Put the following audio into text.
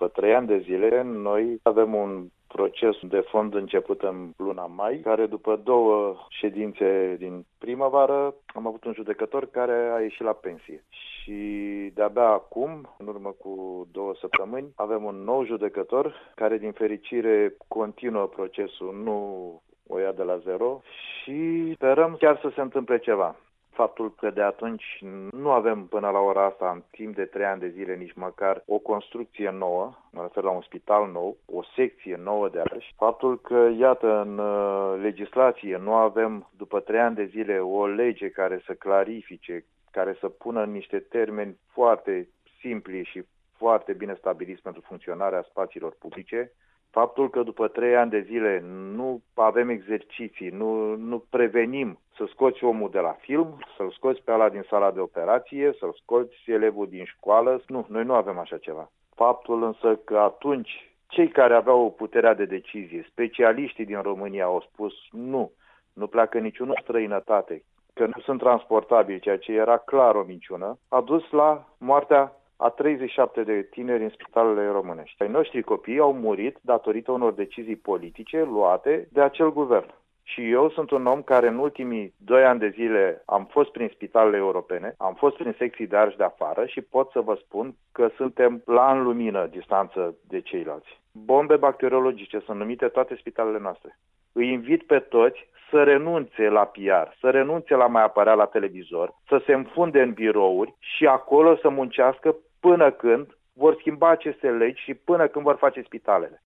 După 3 ani de zile, noi avem un proces de fond început în luna mai, care după 2 ședințe din primăvară am avut un judecător care a ieșit la pensie. Și de-abia acum, în urmă cu 2 săptămâni, avem un nou judecător care, din fericire, continuă procesul, nu o ia de la zero și sperăm chiar să se întâmple ceva. Faptul că de atunci nu avem până la ora asta, în timp de 3 ani de zile, nici măcar o construcție nouă, mă refer la un spital nou, o secție nouă de arși, faptul că, iată, în legislație nu avem, după 3 ani de zile, o lege care să clarifice, care să pună în niște termeni foarte simpli și foarte bine stabiliți pentru funcționarea spațiilor publice, faptul că după 3 ani de zile nu avem exerciții, nu prevenim să scoți omul de la film, să-l scoți pe ăla din sala de operație, să-l scoți elevul din școală. Nu, noi nu avem așa ceva. Faptul însă că atunci cei care aveau puterea de decizie, specialiștii din România, au spus nu pleacă niciună străinătate, că nu sunt transportabili, ceea ce era clar o minciună, a dus la moartea a 37 de tineri în spitalele românești. Ai noștri copii au murit datorită unor decizii politice luate de acel guvern. Și eu sunt un om care în ultimii 2 ani de zile am fost prin spitalele europene, am fost prin secții de arși de afară și pot să vă spun că suntem la an lumină distanță de ceilalți. Bombe bacteriologice sunt numite toate spitalele noastre. Îi invit pe toți să renunțe la PR, să renunțe la mai apărea la televizor, să se înfunde în birouri și acolo să muncească până când vor schimba aceste legi și până când vor face spitalele.